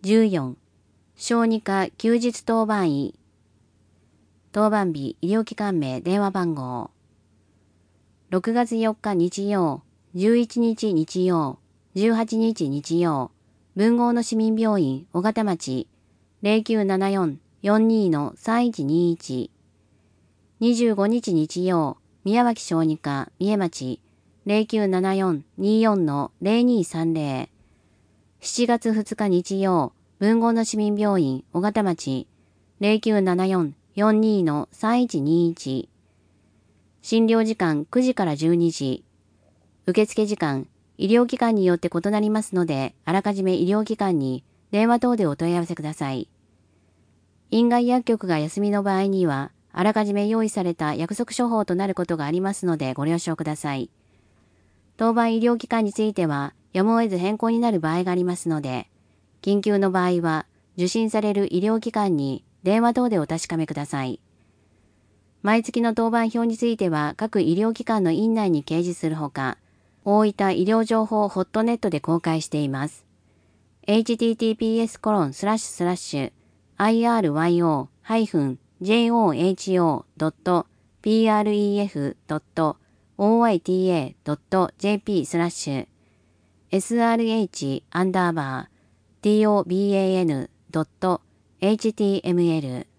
14、小児科休日当番医。当番日、医療機関名、電話番号。6月4日日曜、11日日曜、18日日曜、文豪の市民病院、尾形町、0974-42-3121。25日日曜、宮脇小児科、三重町、0974-24-0230。7月2日日曜、文豪の市民病院、尾形町、0974-42-3121。診療時間9時から12時。受付時間、医療機関によって異なりますので、あらかじめ医療機関に電話等でお問い合わせください。院外薬局が休みの場合には、あらかじめ用意された約束処方となることがありますのでご了承ください。当番医療機関については、やむを得ず変更になる場合がありますので、緊急の場合は、受診される医療機関に電話等でお確かめください。毎月の当番表については、各医療機関の院内に掲示するほか、大分医療情報ホットネットで公開しています。https://iryo-joho.pref.jp/srh_toban.html